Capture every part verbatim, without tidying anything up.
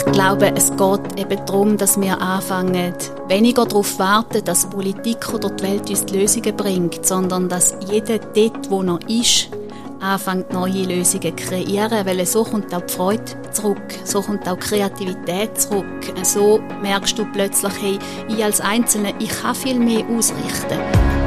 glaube, es geht eben darum, dass wir anfangen, weniger darauf warten, dass Politik oder die Welt uns die Lösungen bringt, sondern dass jeder dort, wo er ist, anfängt, neue Lösungen zu kreieren, weil so kommt auch die Freude zurück, so kommt auch die Kreativität zurück. So merkst du plötzlich, hey, ich als Einzelne, ich kann viel mehr ausrichten.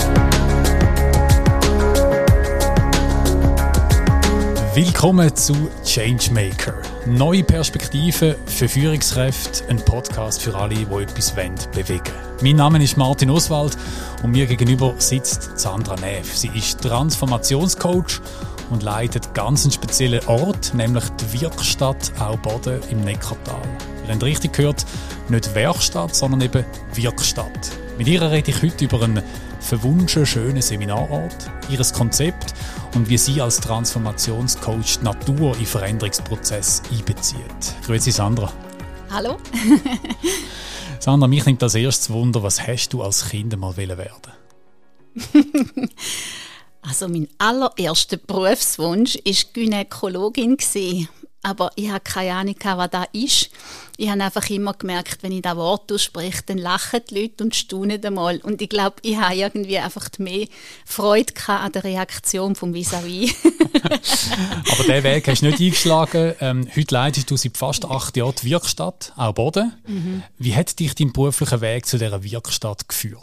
Willkommen zu Changemaker. Neue Perspektiven für Führungskräfte, ein Podcast für alle, die etwas bewegen wollen. Mein Name ist Martin Oswald und mir gegenüber sitzt Sandra Neff. Sie ist Transformationscoach und leitet ganz einen speziellen Ort, nämlich die Wirkstatt Auboden im Neckartal. Ihr habt richtig gehört, nicht Werkstatt, sondern eben Wirkstatt. Mit ihr rede ich heute über einen verwunschenen, schönen Seminarort, ihr Konzept und wie sie als Transformationscoach die Natur in Veränderungsprozess einbezieht. Grüezi Sandra. Hallo. Sandra, mich nimmt als erstes Wunder, was hast du als Kind mal werden? Also mein allererster Berufswunsch war Gynäkologin. Aber ich hatte keine Ahnung, was das ist. Ich habe einfach immer gemerkt, wenn ich das Wort ausspreche, dann lachen die Leute und staunen einmal. Und ich glaube, ich habe irgendwie einfach mehr Freude an der Reaktion vom Vis-à-vis. Aber diesen Weg hast du nicht eingeschlagen. Ähm, heute leitest du seit fast acht Jahren die Wirkstatt Auboden. Mhm. Wie hat dich dein beruflicher Weg zu dieser Wirkstatt geführt?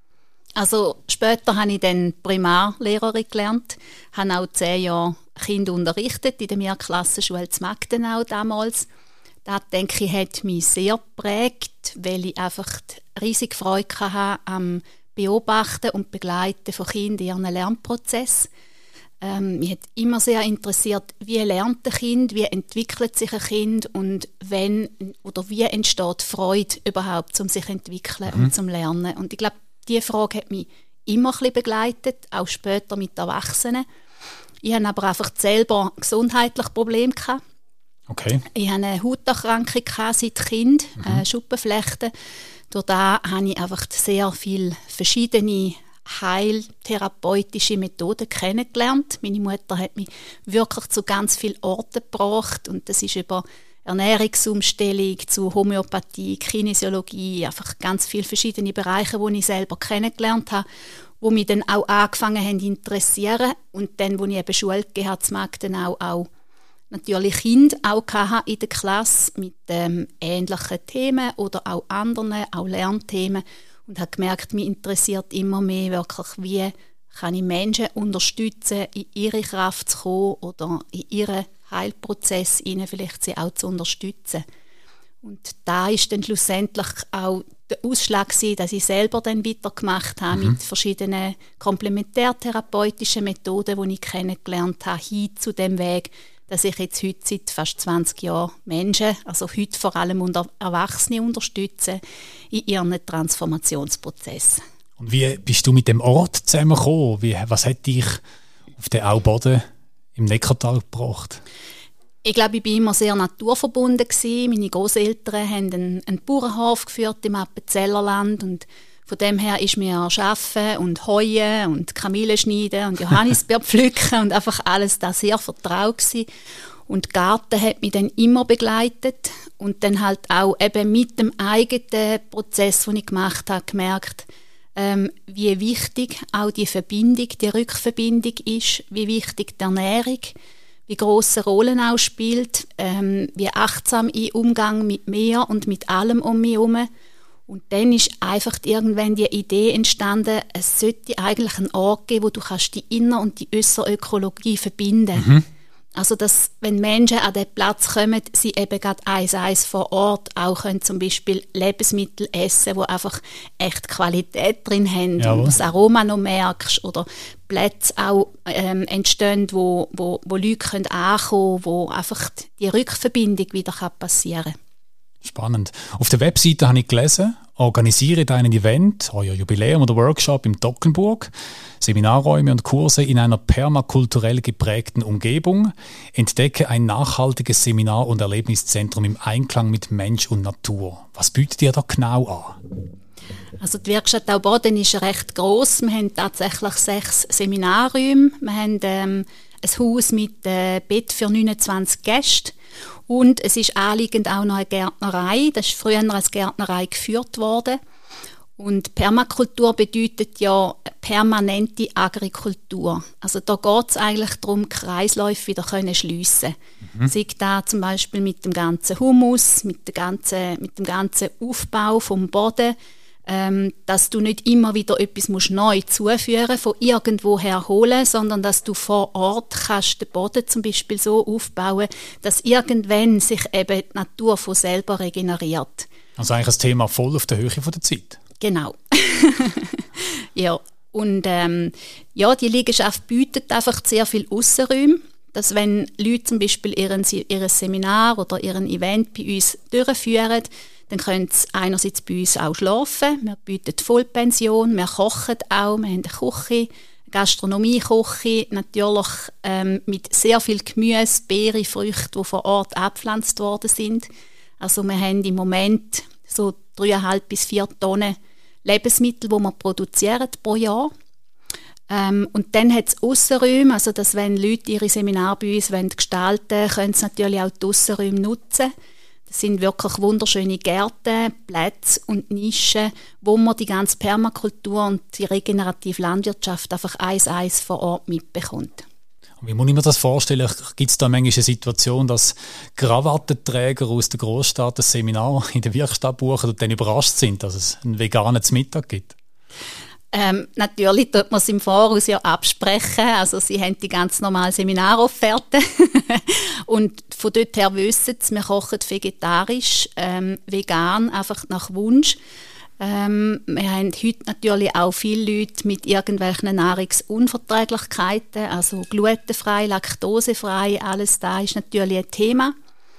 Also später habe ich dann Primarlehrerin gelernt, habe auch zehn Jahre Kinder unterrichtet in der Mehrklassenschule zu Magdenau damals. Das, denke ich, hat mich sehr geprägt, weil ich einfach riesige Freude hatte am Beobachten und Begleiten von Kindern in ihren Lernprozess. Ähm, mich hat immer sehr interessiert, wie lernt ein Kind, wie entwickelt sich ein Kind und wenn oder wie entsteht Freude überhaupt, um sich zu entwickeln mhm. und zum Lernen. Und ich glaube, diese Frage hat mich immer ein bisschen begleitet, auch später mit Erwachsenen. Ich hatte aber einfach selber gesundheitliche Probleme. Okay. Ich hatte eine Hauterkrankung seit Kind, mhm. äh, Schuppenflechten. Durch das habe ich einfach sehr viele verschiedene heiltherapeutische Methoden kennengelernt. Meine Mutter hat mich wirklich zu ganz vielen Orten gebracht und das ist über Ernährungsumstellung zu Homöopathie, Kinesiologie, einfach ganz viele verschiedene Bereiche, die ich selber kennengelernt habe, die mich dann auch angefangen haben zu interessieren. Und dann, als ich eben Schule gegeben habe, mag dann auch, auch natürlich Kinder auch in der Klasse mit ähm, ähnlichen Themen oder auch anderen, auch Lernthemen. Und habe gemerkt, mich interessiert immer mehr wirklich, wie kann ich Menschen unterstützen, in ihre Kraft zu kommen oder in ihren Heilprozess, ihnen vielleicht sie auch zu unterstützen. Und da ist dann schlussendlich auch der Ausschlag gewesen, dass ich selber dann weitergemacht habe mhm. mit verschiedenen komplementärtherapeutischen Methoden, die ich kennengelernt habe, hin zu dem Weg, dass ich jetzt heute seit fast zwanzig Jahren Menschen, also heute vor allem unter Erwachsene unterstütze in ihren Transformationsprozess. Und wie bist du mit dem Ort zusammengekommen? Wie, was hat dich auf den Auboden im Neckartal gebracht? Ich glaube, ich war immer sehr naturverbunden gewesen. Meine Großeltern haben einen, einen Bauernhof geführt im Appenzellerland und von dem her ist mir Arbeiten und Heuen und Kamille schneiden und Johannisbeer pflücken und einfach alles da sehr vertraut gewesen. Und Garten hat mich dann immer begleitet und dann halt auch eben mit dem eigenen Prozess, den ich gemacht habe, gemerkt, ähm, wie wichtig auch die Verbindung, die Rückverbindung ist, wie wichtig die Ernährung, wie grosse Rollen auch spielt, ähm, wie achtsam ich Umgang mit mir und mit allem um mich herum. Und dann ist einfach irgendwann die Idee entstanden, es sollte eigentlich einen Ort geben, wo du kannst die Inner- und die äußere Ökologie verbinden. Mhm. Also, dass, wenn Menschen an diesen Platz kommen, sie eben gerade eins eins vor Ort auch können zum Beispiel Lebensmittel essen, die einfach echt Qualität drin haben ja, und das Aroma noch merkst oder Plätze auch ähm, entstehen, wo, wo, wo Leute können ankommen können, wo einfach die Rückverbindung wieder passieren kann. Spannend. Auf der Webseite habe ich gelesen, organisiere dein Event, euer Jubiläum oder Workshop im Toggenburg, Seminarräume und Kurse in einer permakulturell geprägten Umgebung, entdecke ein nachhaltiges Seminar- und Erlebniszentrum im Einklang mit Mensch und Natur. Was bietet ihr da genau an? Also die Werkstatt Auboden ist recht gross. Wir haben tatsächlich sechs Seminarräume. Wir haben ähm, ein Haus mit äh, Bett für neunundzwanzig Gäste. Und es ist anliegend auch noch eine Gärtnerei. Das ist früher als Gärtnerei geführt worden. Und Permakultur bedeutet ja permanente Agrikultur. Also da geht es eigentlich darum, Kreisläufe wieder können schliessen. Mhm. Sei da zum Beispiel mit dem ganzen Humus, mit, der ganzen, mit dem ganzen Aufbau vom Boden, ähm, dass du nicht immer wieder etwas musst neu zuführen, von irgendwoher holen, sondern dass du vor Ort kannst den Boden zum Beispiel so aufbauen, dass irgendwann sich eben die Natur von selber regeneriert. Also eigentlich ein Thema voll auf der Höhe von der Zeit. Genau. Ja, und ähm, ja, die Liegenschaft bietet einfach sehr viel Aussenräume, dass wenn Leute zum Beispiel ihren, ihr Seminar oder ihren Event bei uns durchführen, dann können sie einerseits bei uns auch schlafen. Wir bieten Vollpension, wir kochen auch, wir haben eine Küche, Gastronomie-Küche, natürlich ähm, mit sehr viel Gemüse, Beeren, Früchte, die vor Ort abgepflanzt worden sind. Also wir haben im Moment so dreieinhalb bis vier Tonnen Lebensmittel, die wir produzieren pro Jahr. Ähm, und dann hat es Aussenräume, also dass wenn Leute ihre Seminare bei uns gestalten wollen, können sie natürlich auch die Aussenräume nutzen. Das sind wirklich wunderschöne Gärten, Plätze und Nischen, wo man die ganze Permakultur und die regenerative Landwirtschaft einfach eins zu eins vor Ort mitbekommt. Wie muss ich mir das vorstellen? Gibt es da manchmal eine Situation, dass Krawattenträger aus der Großstadt ein Seminar in der Werkstatt buchen und dann überrascht sind, dass es einen veganen Mittag gibt? Ähm, natürlich tut man es im Voraus ja absprechen. Also sie haben die ganz normale Seminarofferte. Und von dort her wissen sie, wir kochen vegetarisch, ähm, vegan, einfach nach Wunsch. Ähm, wir haben heute natürlich auch viele Leute mit irgendwelchen Nahrungsunverträglichkeiten, also glutenfrei, laktosefrei, alles da ist natürlich ein Thema.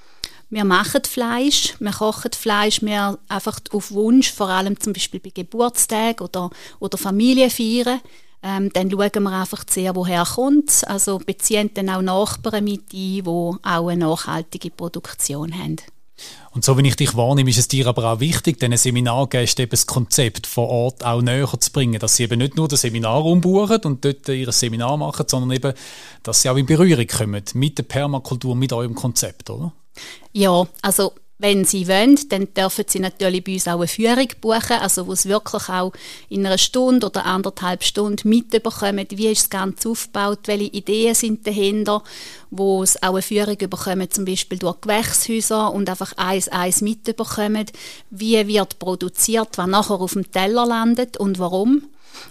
Wir machen Fleisch, wir kochen Fleisch, wir einfach auf Wunsch, vor allem zum Beispiel bei Geburtstagen oder, oder Familienfeiern. Ähm, dann schauen wir einfach sehr, woher kommt es. Also beziehen dann auch Nachbarn mit ein, die auch eine nachhaltige Produktion haben. Und so wie ich dich wahrnehme, ist es dir aber auch wichtig, diesen Seminargästen eben das Konzept vor Ort auch näher zu bringen, dass sie eben nicht nur das Seminar umbuchen und dort ihr Seminar machen, sondern eben, dass sie auch in Berührung kommen mit der Permakultur, mit eurem Konzept, oder? Ja, also wenn sie wollen, dann dürfen sie natürlich bei uns auch eine Führung buchen, also wo sie wirklich auch in einer Stunde oder anderthalb Stunden mitbekommen, wie ist das Ganze aufgebaut, welche Ideen sind dahinter, wo sie auch eine Führung bekommen, zum Beispiel durch Gewächshäuser und einfach eins eins mitbekommen, wie wird produziert, was nachher auf dem Teller landet und warum.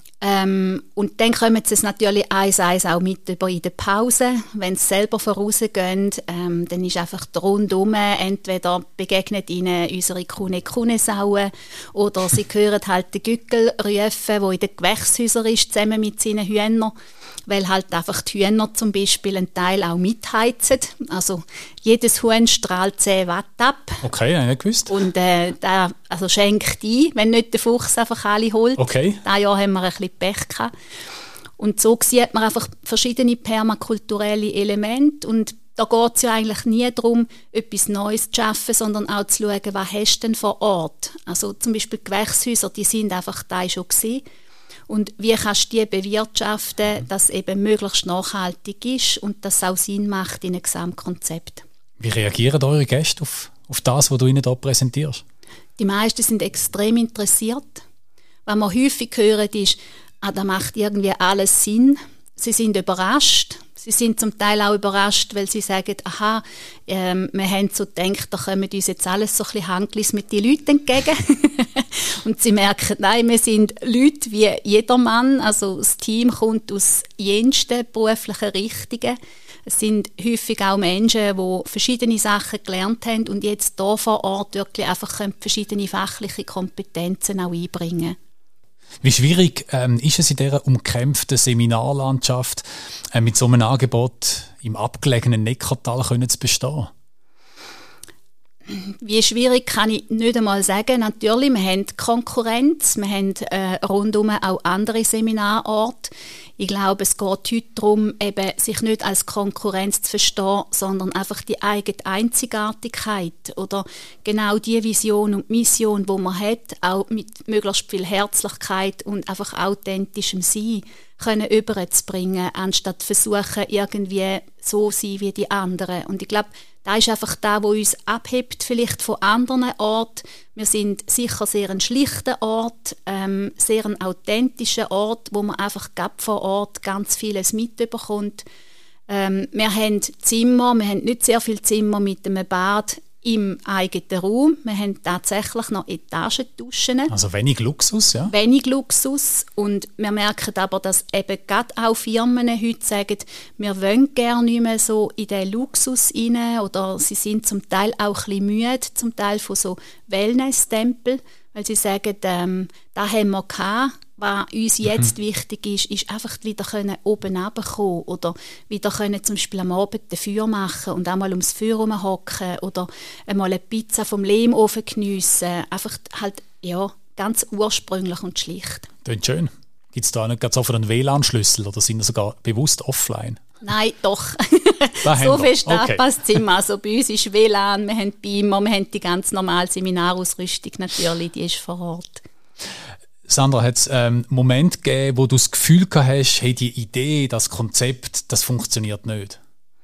Ähm, und dann kommen sie es natürlich eins eins auch mit über in der Pause. Wenn sie selber vorausgehen, ähm, dann ist einfach rundum, entweder begegnet ihnen unsere Kune-Kune-Sauen oder sie hören halt den Gückel rufen, der in den Gewächshäusern ist, zusammen mit seinen Hühnern, weil halt einfach die Hühner zum Beispiel einen Teil auch mitheizen. Also jedes Huhn strahlt zehn Watt ab. Okay, habe ich nicht gewusst. Und äh, der also schenkt ein, wenn nicht der Fuchs einfach alle holt. Okay. Dieses Jahr haben wir ein bisschen Pech gehabt. Und so sieht man einfach verschiedene permakulturelle Elemente. Und da geht es ja eigentlich nie darum, etwas Neues zu schaffen, sondern auch zu schauen, was hast du denn vor Ort. Also zum Beispiel Gewächshäuser, die sind einfach da schon gewesen. Und wie kannst du die bewirtschaften, dass es eben möglichst nachhaltig ist und dass es auch Sinn macht in einem Gesamtkonzept. Wie reagieren eure Gäste auf, auf das, was du ihnen hier präsentierst? Die meisten sind extrem interessiert. Was wir häufig hören, ist, ah, da macht irgendwie alles Sinn. Sie sind überrascht. Sie sind zum Teil auch überrascht, weil sie sagen, aha, ähm, wir haben so gedacht, da kommen uns jetzt alles so ein bisschen Handlis mit den Leuten entgegen. Und sie merken, nein, wir sind Leute wie jedermann. Also das Team kommt aus jensten beruflichen Richtungen. Es sind häufig auch Menschen, die verschiedene Sachen gelernt haben und jetzt hier vor Ort wirklich einfach verschiedene fachliche Kompetenzen auch einbringen. Wie schwierig ähm, ist es in dieser umkämpften Seminarlandschaft, äh, mit so einem Angebot im abgelegenen Neckartal können zu bestehen? Wie schwierig kann ich nicht einmal sagen. Natürlich, wir haben Konkurrenz, wir haben äh, rundum auch andere Seminarorte. Ich glaube, es geht heute darum, eben, sich nicht als Konkurrenz zu verstehen, sondern einfach die eigene Einzigartigkeit oder genau die Vision und Mission, die man hat, auch mit möglichst viel Herzlichkeit und einfach authentischem Sein können überzubringen, anstatt versuchen, irgendwie so zu sein wie die anderen. Und ich glaube, das ist einfach das, was uns abhebt vielleicht von anderen Orten. Wir sind sicher sehr ein schlichter Ort, ähm, sehr ein authentischer Ort, wo man einfach vor Ort ganz vieles mitbekommt. Ähm, wir haben Zimmer, wir haben nicht sehr viele Zimmer mit einem Bad im eigenen Raum. Wir haben tatsächlich noch Etagenduschen. Also wenig Luxus, ja? Wenig Luxus. Und wir merken aber, dass eben gerade auch Firmen heute sagen, wir wollen gerne nicht mehr so in den Luxus rein. Oder sie sind zum Teil auch ein bisschen müde, zum Teil von so Wellness-Tempel, weil sie sagen, ähm, da haben wir gehabt. Was uns jetzt mhm. wichtig ist, ist einfach wieder können oben runterkommen oder wieder können zum Beispiel am Abend ein Feuer machen und einmal ums Feuer herumhocken oder einmal eine Pizza vom Lehmofen geniessen. Einfach halt, ja, ganz ursprünglich und schlicht. Klingt schön. Gibt es da nicht gerade so einen W L A N-Schlüssel oder sind wir sogar bewusst offline? Nein, doch. So fest okay. Passt es immer. Also bei uns ist W L A N, wir haben Beamer, wir haben die ganz normale Seminarausrüstung natürlich, die ist vor Ort. Sandra, hat es ähm, Momente gegeben, wo du das Gefühl gehabt hast, hey, die Idee, das Konzept, das funktioniert nicht?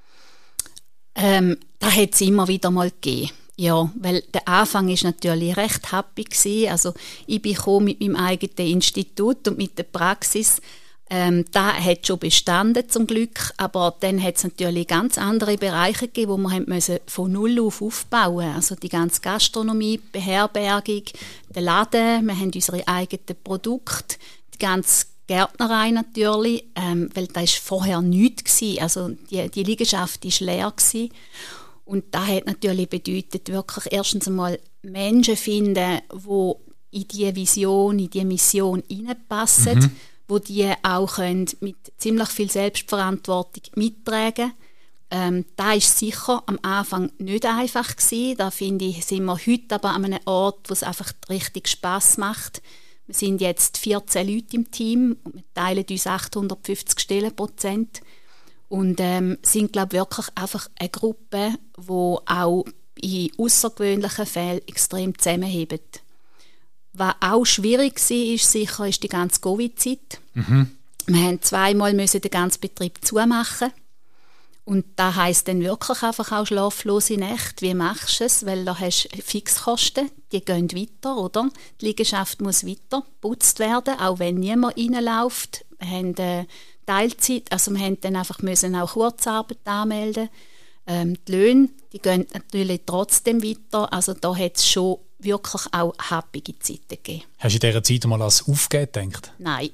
Ähm, das hat es immer wieder mal gegeben. Ja, weil der Anfang ist natürlich recht happy gewesen. Also ich bin gekommen mit meinem eigenen Institut und mit der Praxis. Ähm, da hat schon bestanden zum Glück, aber dann hat es natürlich ganz andere Bereiche gegeben, wo wir haben müssen von null auf aufbauen. Also die ganze Gastronomie, Beherbergung, der Laden, wir haben unsere eigenen Produkte, die ganze Gärtnerei natürlich, ähm, weil da ist vorher nichts gewesen. Also die, die Liegenschaft ist leer gewesen. Und das hat natürlich bedeutet, wirklich erstens einmal Menschen finden, die in diese Vision, in diese Mission hineinpassen, mhm. wo die auch können mit ziemlich viel Selbstverantwortung mittragen können. Ähm, das ist sicher am Anfang nicht einfach gewesen. Da finde ich, sind wir heute aber an einem Ort, wo es einfach richtig Spass macht. Wir sind jetzt vierzehn Leute im Team und wir teilen uns achthundertfünfzig Stellenprozent und ähm, sind, glaube ich, wirklich einfach eine Gruppe, die auch in außergewöhnlichen Fällen extrem zusammenhebt. Was auch schwierig war, ist sicher ist die ganze Covid-Zeit. Mhm. Wir mussten zweimal den ganzen Betrieb zumachen. Und das heisst dann wirklich einfach auch schlaflose Nächte. Wie machst du es? Weil da hast du Fixkosten, die gehen weiter, oder? Die Liegenschaft muss weiter geputzt werden, auch wenn niemand reinläuft. Wir haben äh, Teilzeit, also wir haben dann einfach müssen auch Kurzarbeit anmelden. Ähm, die Löhne, die gehen natürlich trotzdem weiter. Also da hat es schon wirklich auch happige Zeiten gegeben. Hast du in dieser Zeit mal als Aufgehen gedacht? Nein.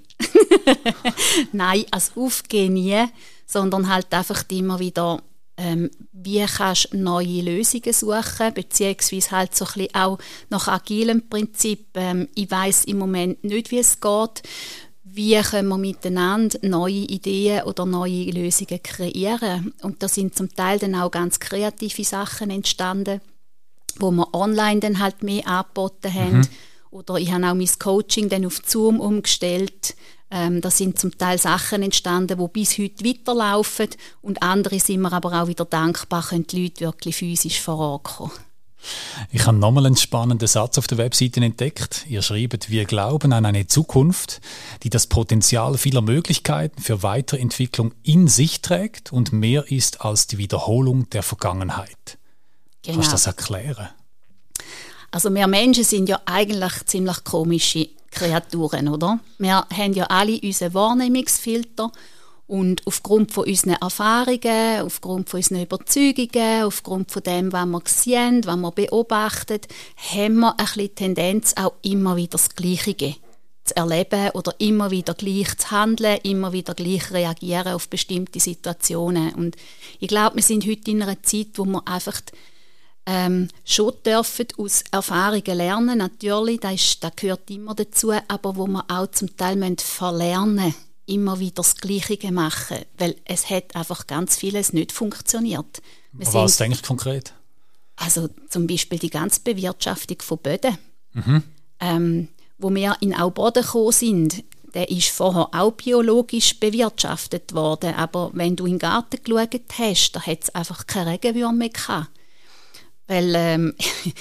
Nein, als Aufgehen nie, sondern halt einfach immer wieder, ähm, wie kannst du neue Lösungen suchen, beziehungsweise halt so ein bisschen auch nach agilem Prinzip. Ähm, ich weiss im Moment nicht, wie es geht. Wie können wir miteinander neue Ideen oder neue Lösungen kreieren? Und da sind zum Teil dann auch ganz kreative Sachen entstanden, wo wir online dann halt mehr angeboten haben. Mhm. Oder ich habe auch mein Coaching dann auf Zoom umgestellt. Ähm, da sind zum Teil Sachen entstanden, die bis heute weiterlaufen. Und andere sind wir aber auch wieder dankbar, können die Leute wirklich physisch vor Ort kommen. Ich habe nochmal einen spannenden Satz auf der Webseite entdeckt. Ihr schreibt, wir glauben an eine Zukunft, die das Potenzial vieler Möglichkeiten für Weiterentwicklung in sich trägt und mehr ist als die Wiederholung der Vergangenheit. Genau. Kannst du das erklären? Also wir Menschen sind ja eigentlich ziemlich komische Kreaturen, oder? Wir haben ja alle unseren Wahrnehmungsfilter und aufgrund von unseren Erfahrungen, aufgrund von unseren Überzeugungen, aufgrund von dem, was wir sehen, was wir beobachten, haben wir ein bisschen Tendenz, auch immer wieder das Gleiche zu erleben oder immer wieder gleich zu handeln, immer wieder gleich reagieren auf bestimmte Situationen. Und ich glaube, wir sind heute in einer Zeit, wo wir einfach ähm, schon dürfen aus Erfahrungen lernen. Natürlich, das, ist, das gehört immer dazu, aber wo wir auch zum Teil verlernen müssen, immer wieder das Gleiche machen, weil es hat einfach ganz vieles nicht funktioniert. Wir Was sind, denkst du konkret? Also zum Beispiel die ganze Bewirtschaftung von Böden. Mhm. Ähm, wo wir in Auboden gekommen sind, der ist vorher auch biologisch bewirtschaftet worden, aber wenn du in den Garten geschaut hast, da hat es einfach keine Regenwürmer mehr gehabt. Weil ähm,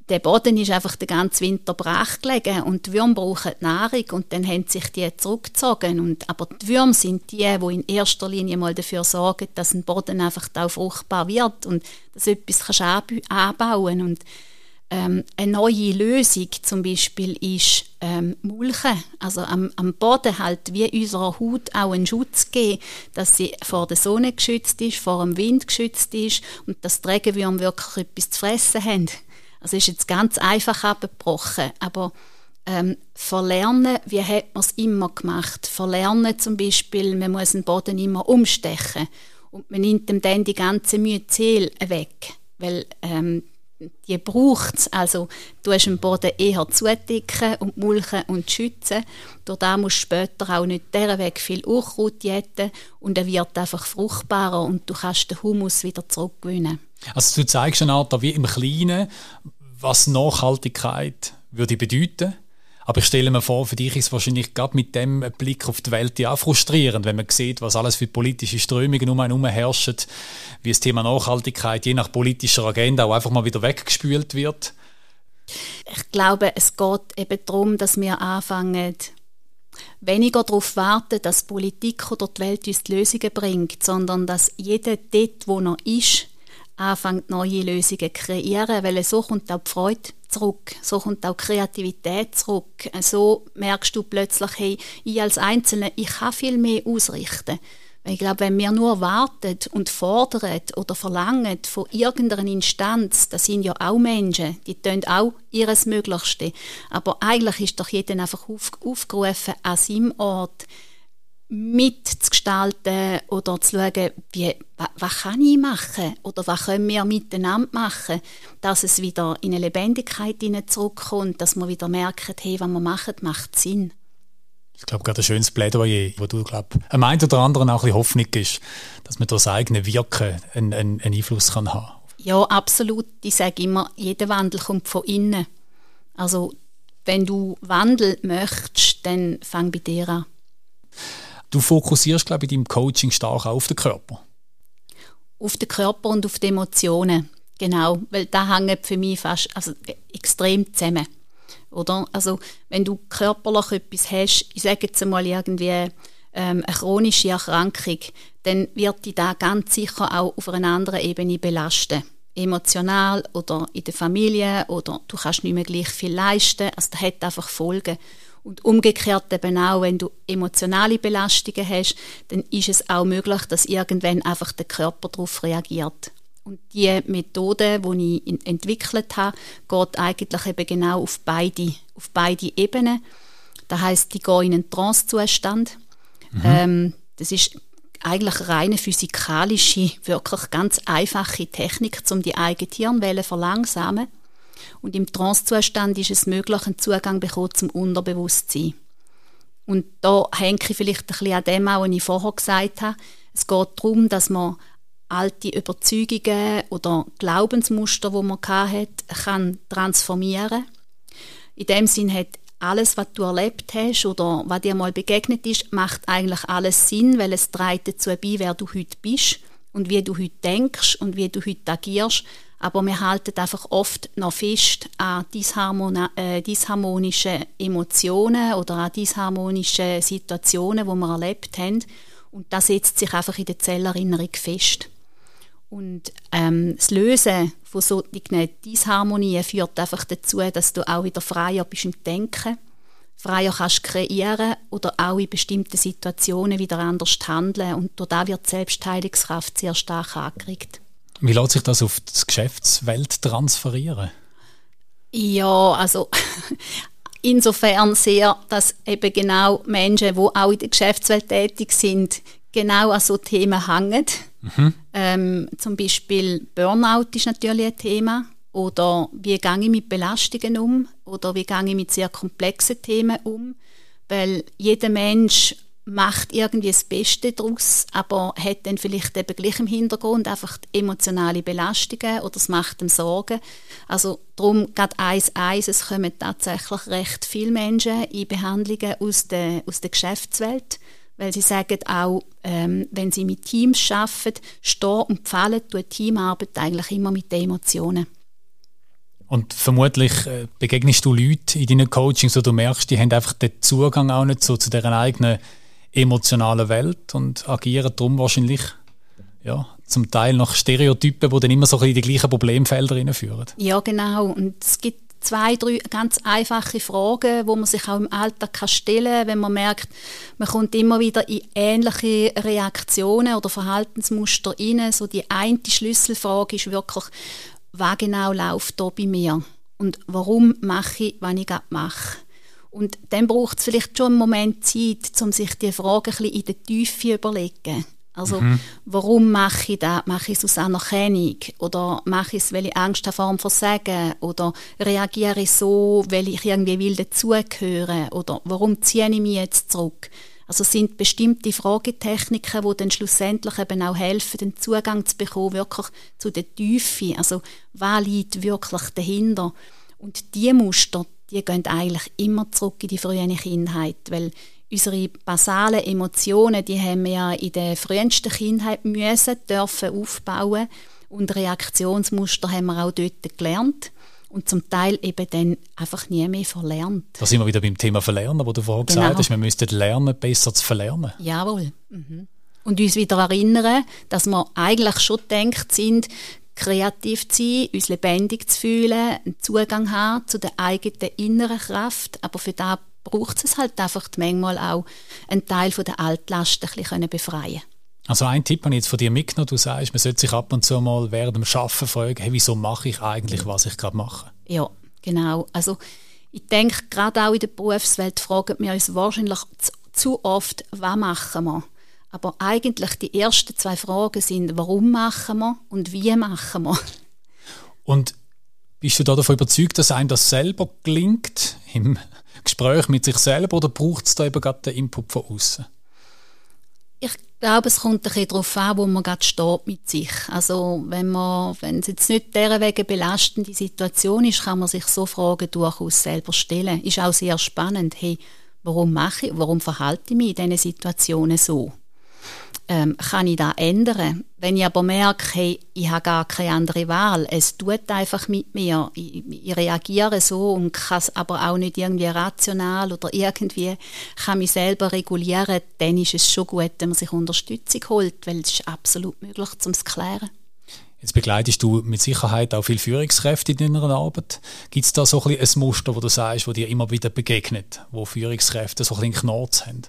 der Boden ist einfach den ganzen Winter brach gelegen und die Würmer brauchen Nahrung und dann haben sich die zurückgezogen. Und, aber die Würmer sind die, die in erster Linie mal dafür sorgen, dass ein Boden einfach auch fruchtbar wird und dass du etwas kannst anbauen kannst. Ähm, eine neue Lösung zum Beispiel ist ähm, Mulchen. Also am, am Boden halt wie unserer Haut auch einen Schutz geben, dass sie vor der Sonne geschützt ist, vor dem Wind geschützt ist und dass die Regenwürmer wirklich etwas zu fressen haben. Also ist jetzt ganz einfach abgebrochen, aber ähm, verlernen, wie hat man es immer gemacht? Verlernen zum Beispiel, man muss den Boden immer umstechen und man nimmt ihm dann die ganze Myzel weg, weil ähm, die braucht es. Also du hast den Boden eher zudecken und mulchen und schützen. Dadurch musst du später auch nicht dieser Weg viel Unkraut jäten und er wird einfach fruchtbarer und du kannst den Humus wieder zurückgewinnen. Also du zeigst eine Art wie im Kleinen, was Nachhaltigkeit würde bedeuten. Aber ich stelle mir vor, für dich ist es wahrscheinlich gerade mit dem Blick auf die Welt ja auch frustrierend, wenn man sieht, was alles für politische Strömungen um einen herum herrschen, wie das Thema Nachhaltigkeit je nach politischer Agenda auch einfach mal wieder weggespült wird. Ich glaube, es geht eben darum, dass wir anfangen, weniger darauf warten, dass Politik oder die Welt uns die Lösungen bringt, sondern dass jeder dort, wo er ist, anfängt, neue Lösungen zu kreieren, weil so kommt auch die Freude zurück, so kommt auch die Kreativität zurück. So merkst du plötzlich, hey, ich als Einzelne, ich kann viel mehr ausrichten. Weil ich glaube, wenn wir nur warten und fordern oder verlangen von irgendeiner Instanz, das sind ja auch Menschen, die tun auch ihres Möglichste. Aber eigentlich ist doch jeder einfach auf, aufgerufen, an seinem Ort mitzugestalten oder zu schauen, wie, was kann ich machen oder was können wir miteinander machen, dass es wieder in eine Lebendigkeit zurückkommt, dass wir wieder merken, hey, was wir machen, macht Sinn. Ich glaube, gerade ein schönes Plädoyer, wo du, glaube ich, am einen oder anderen auch ein bisschen Hoffnung ist, dass man durch das eigene Wirken einen, einen, einen Einfluss kann haben. Ja, absolut. Ich sage immer, jeder Wandel kommt von innen. Also, wenn du Wandel möchtest, dann fang bei dir an. Du fokussierst, glaube ich, in deinem Coaching stark auf den Körper. Auf den Körper und auf die Emotionen, genau. Weil da hängt für mich fast also, extrem zusammen. Oder? Also, wenn du körperlich etwas hast, ich sage jetzt einmal irgendwie ähm, eine chronische Erkrankung, dann wird dich das ganz sicher auch auf einer anderen Ebene belasten. Emotional oder in der Familie oder du kannst nicht mehr gleich viel leisten. Also das hat einfach Folgen. Und umgekehrt eben auch, wenn du emotionale Belastungen hast, dann ist es auch möglich, dass irgendwann einfach der Körper darauf reagiert. Und die Methode, die ich entwickelt habe, geht eigentlich eben genau auf beide, auf beide Ebenen. Das heisst, ich gehe in einen Trance-Zustand. Mhm. Ähm, das ist eigentlich eine reine physikalische, wirklich ganz einfache Technik, um die eigene Hirnwelle zu verlangsamen. Und im Trance-Zustand ist es möglich, einen Zugang zu bekommen zum Unterbewusstsein. Und da hänge ich vielleicht ein bisschen an dem auch, was ich vorher gesagt habe. Es geht darum, dass man alte Überzeugungen oder Glaubensmuster, die man hatte, kann transformieren. In dem Sinn hat alles, was du erlebt hast oder was dir mal begegnet ist, macht eigentlich alles Sinn, weil es trägt dazu bei, wer du heute bist und wie du heute denkst und wie du heute agierst. Aber wir halten einfach oft noch fest an disharmon- äh, disharmonischen Emotionen oder an disharmonischen Situationen, die wir erlebt haben. Und das setzt sich einfach in der Zellerinnerung fest. Und ähm, das Lösen von solchen Disharmonien führt einfach dazu, dass du auch wieder freier bist im Denken, freier kannst kreieren oder auch in bestimmten Situationen wieder anders handeln. Und dadurch wird die Selbstheilungskraft sehr stark angeregt. Wie lässt sich das auf die Geschäftswelt transferieren? Ja, also insofern sehr, dass eben genau Menschen, die auch in der Geschäftswelt tätig sind, genau an so Themen hängen. Mhm. Ähm, zum Beispiel Burnout ist natürlich ein Thema. Oder wie gehe ich mit Belastungen um? Oder wie gehe ich mit sehr komplexen Themen um? Weil jeder Mensch macht irgendwie das Beste daraus, aber hat dann vielleicht eben gleich im Hintergrund einfach emotionale Belastungen oder es macht ihm Sorgen. Also darum gerade eins eins, es kommen tatsächlich recht viele Menschen in Behandlungen aus der, aus der Geschäftswelt, weil sie sagen auch, ähm, wenn sie mit Teams arbeiten, stehen und fallen, tut Teamarbeit eigentlich immer mit den Emotionen. Und vermutlich äh, begegnest du Leute in deinen Coachings, wo du merkst, die haben einfach den Zugang auch nicht so zu deren eigenen emotionalen Welt und agieren darum wahrscheinlich ja, zum Teil nach Stereotypen, die dann immer so in die gleichen Problemfelder hineinführen. Ja, genau. Und es gibt zwei, drei ganz einfache Fragen, die man sich auch im Alltag stellen kann, wenn man merkt, man kommt immer wieder in ähnliche Reaktionen oder Verhaltensmuster rein. So die eine Schlüsselfrage ist wirklich, was genau läuft da bei mir? Und warum mache ich, was ich gerade mache? Und dann braucht es vielleicht schon einen Moment Zeit, um sich diese Frage ein bisschen in der Tiefe zu überlegen. Also, mhm. warum mache ich das? Mache ich es aus Anerkennung? Oder mache ich es, weil ich Angst habe vor dem Versagen? Oder reagiere ich so, weil ich irgendwie will dazugehören? Oder warum ziehe ich mich jetzt zurück? Also sind bestimmte Fragetechniken, die dann schlussendlich eben auch helfen, den Zugang zu bekommen, wirklich zu der Tiefe. Also, was liegt wirklich dahinter? Und diese Muster, die gehen eigentlich immer zurück in die frühe Kindheit, weil unsere basalen Emotionen, die haben wir ja in der frühesten Kindheit müssen, dürfen aufbauen und Reaktionsmuster haben wir auch dort gelernt und zum Teil eben dann einfach nie mehr verlernt. Da sind wir wieder beim Thema Verlernen, wo du vorhin genau. gesagt hast, wir müssten lernen, besser zu verlernen. Jawohl. Mhm. Und uns wieder erinnern, dass wir eigentlich schon gedacht sind, kreativ zu sein, uns lebendig zu fühlen, einen Zugang haben zu der eigenen inneren Kraft, aber für das braucht es halt einfach manchmal auch einen Teil von der Altlasten ein bisschen befreien. Also ein Tipp habe ich jetzt von dir mitgenommen, du sagst, man sollte sich ab und zu mal während dem Arbeiten fragen, hey, wieso mache ich eigentlich, was ich gerade mache? Ja, genau. Also ich denke, gerade auch in der Berufswelt fragen wir uns wahrscheinlich zu, zu oft, was machen wir? Aber eigentlich die ersten zwei Fragen sind, warum machen wir und wie machen wir? Und bist du da davon überzeugt, dass einem das selber gelingt, im Gespräch mit sich selber, oder braucht es da eben gerade den Input von außen? Ich glaube, es kommt ein bisschen darauf an, wo man gerade steht mit sich. Also wenn man, wenn es jetzt nicht derwegen eine belastende Situation ist, kann man sich so Fragen durchaus selber stellen. Ist auch sehr spannend. Hey, warum mache ich, warum verhalte ich mich in diesen Situationen so? Ähm, kann ich das ändern? Wenn ich aber merke, hey, ich habe gar keine andere Wahl, es tut einfach mit mir, ich, ich reagiere so und kann es aber auch nicht irgendwie rational oder irgendwie kann mich selber regulieren, dann ist es schon gut, wenn man sich Unterstützung holt, weil es ist absolut möglich, um es zu klären. Jetzt begleitest du mit Sicherheit auch viele Führungskräfte in deiner Arbeit. Gibt es da so ein, ein Muster, wo du sagst, wo dir immer wieder begegnet, wo Führungskräfte so ein bisschen Knurz haben?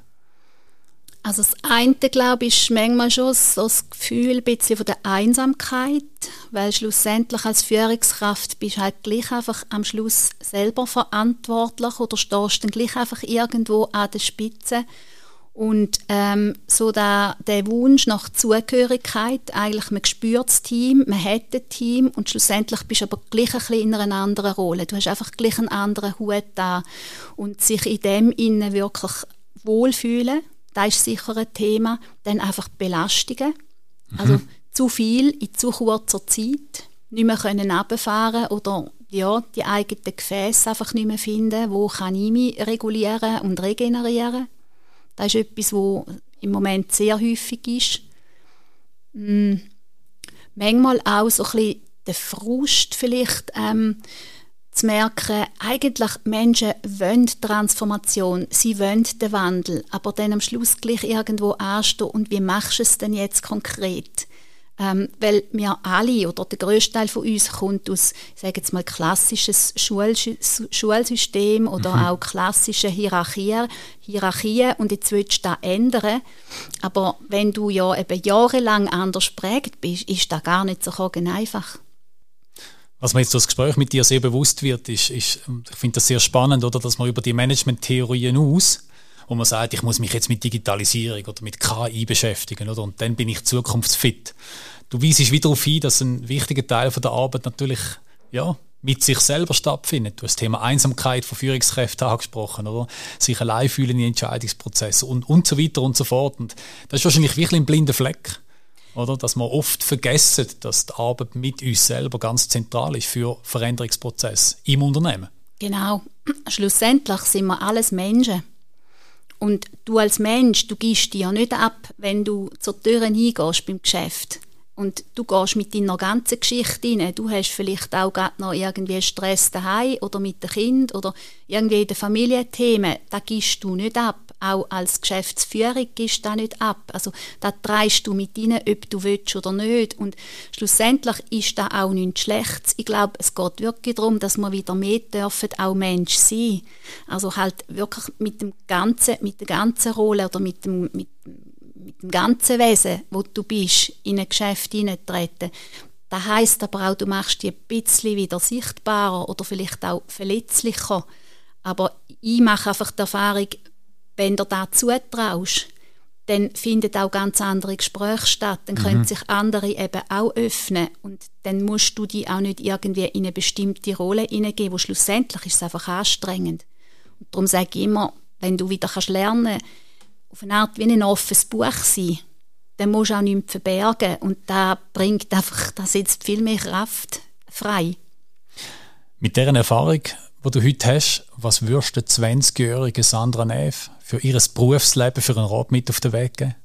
Also das eine, glaube ich, ist manchmal schon so das Gefühl ein bisschen von der Einsamkeit, weil schlussendlich als Führungskraft bist du halt gleich einfach am Schluss selber verantwortlich oder stehst dann gleich einfach irgendwo an der Spitze. Und ähm, so der, der Wunsch nach Zugehörigkeit, eigentlich man spürt das Team, man hat ein Team und schlussendlich bist du aber gleich ein bisschen in einer anderen Rolle. Du hast einfach gleich einen anderen Hut da und sich in dem innen wirklich wohlfühlen. Das ist sicher ein Thema. Dann einfach Belastungen. Mhm. Also zu viel in zu kurzer Zeit. Nicht mehr können runterfahren oder ja, die eigenen Gefäße einfach nicht mehr finden. Wo kann ich mich regulieren und regenerieren? Das ist etwas, was im Moment sehr häufig ist. Hm. Manchmal auch so ein bisschen der Frust vielleicht, ähm, zu merken, eigentlich Menschen wollen Transformation, sie wollen den Wandel, aber dann am Schluss gleich irgendwo anstehen und wie machst du es denn jetzt konkret? Ähm, weil wir alle oder der grösste Teil von uns kommt aus, ich sage jetzt mal, klassisches Schul- Schulsystem oder mhm. auch klassische Hierarchien, Hierarchien und jetzt willst du das ändern, aber wenn du ja eben jahrelang anders geprägt bist, ist das gar nicht so einfach. Was mir jetzt das Gespräch mit dir sehr bewusst wird, ist, ist ich finde das sehr spannend, oder, dass man über die Management-Theorien aus, wo man sagt, ich muss mich jetzt mit Digitalisierung oder mit K I beschäftigen, oder, und dann bin ich zukunftsfit. Du weisst wieder darauf hin, dass ein wichtiger Teil von der Arbeit natürlich ja, mit sich selber stattfindet. Du hast das Thema Einsamkeit von Führungskräften angesprochen, oder? Sich allein fühlen in Entscheidungsprozessen und, und so weiter und so fort. Und das ist wahrscheinlich wirklich ein blinder Fleck. Oder? Dass wir oft vergessen, dass die Arbeit mit uns selber ganz zentral ist für Veränderungsprozesse im Unternehmen. Genau. Schlussendlich sind wir alles Menschen. Und du als Mensch, du gibst dich ja nicht ab, wenn du zur Tür reingehst beim Geschäft. und du gehst mit deiner ganzen Geschichte rein. Du hast vielleicht auch gerade noch irgendwie Stress daheim oder mit dem Kind oder irgendwie in den Familienthemen. Das gibst du nicht ab. Auch als Geschäftsführung gibst du das nicht ab. Also das trägst du mit rein, ob du willst oder nicht. Und schlussendlich ist das auch nichts Schlechtes. Ich glaube, es geht wirklich darum, dass wir wieder mehr dürfen, auch Mensch sein. Also halt wirklich mit dem ganzen, mit der ganzen Rolle oder mit dem, mit, mit dem ganzen Wesen, wo du bist, in ein Geschäft hineintreten. Das heisst aber auch, du machst dich ein bisschen wieder sichtbarer oder vielleicht auch verletzlicher. Aber ich mache einfach die Erfahrung, wenn du das zutraust, dann finden auch ganz andere Gespräche statt. Dann mhm. können sich andere eben auch öffnen. Und dann musst du dich auch nicht irgendwie in eine bestimmte Rolle hineingeben, wo schlussendlich ist es einfach anstrengend. Und darum sage ich immer, wenn du wieder kannst lernen, auf eine Art wie ein offenes Buch sein, dann musst du auch nichts verbergen. Und das bringt einfach, das setzt viel mehr Kraft frei. Mit dieser Erfahrung, die du heute hast, was würdest du zwanzigjährige Sandra Neff für ihr Berufsleben, für einen Rat mit auf den Weg geben?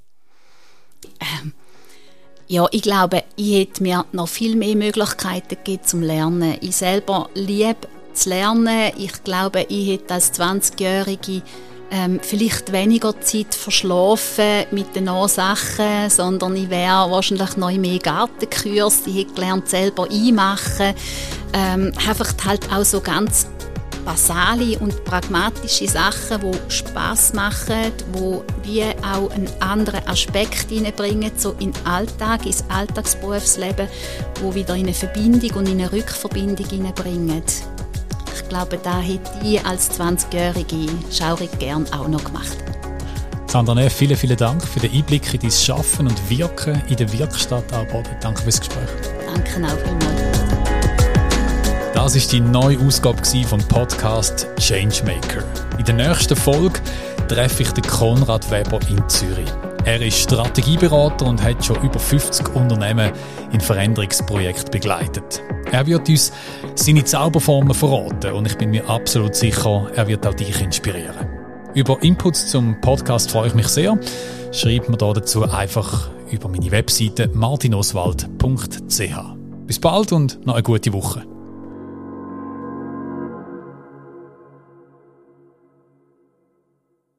Ähm, ja, ich glaube, ich hätte mir noch viel mehr Möglichkeiten gegeben zum Lernen. Ich selber liebe zu lernen. Ich glaube, ich hätte als zwanzigjährige ähm, vielleicht weniger Zeit verschlafen mit den neuen Sachen, sondern ich wäre wahrscheinlich noch mehr Gartenkurs. Ich hätte gelernt, selber einmachen. Ähm, einfach halt auch so ganz basale und pragmatische Sachen, die Spass machen, die wie auch einen anderen Aspekt hineinbringen, so in den Alltag, ins Alltagsberufsleben, die wieder in eine Verbindung und in eine Rückverbindung hineinbringen. Ich glaube, da hätte ich als zwanzigjährige schaurig gern auch noch gemacht. Sandra Neff, vielen, vielen Dank für den Einblick in dein Schaffen und Wirken in der Werkstatt Aarboden. Danke fürs Gespräch. Danke auch vielmals. Das war die neue Ausgabe vom Podcast Changemaker. In der nächsten Folge treffe ich den Konrad Weber in Zürich. Er ist Strategieberater und hat schon über fünfzig Unternehmen in Veränderungsprojekten begleitet. Er wird uns seine Zauberformen verraten und ich bin mir absolut sicher, er wird auch dich inspirieren. Über Inputs zum Podcast freue ich mich sehr. Schreibt mir dazu einfach über meine Webseite martin oswald punkt c h. Bis bald und noch eine gute Woche.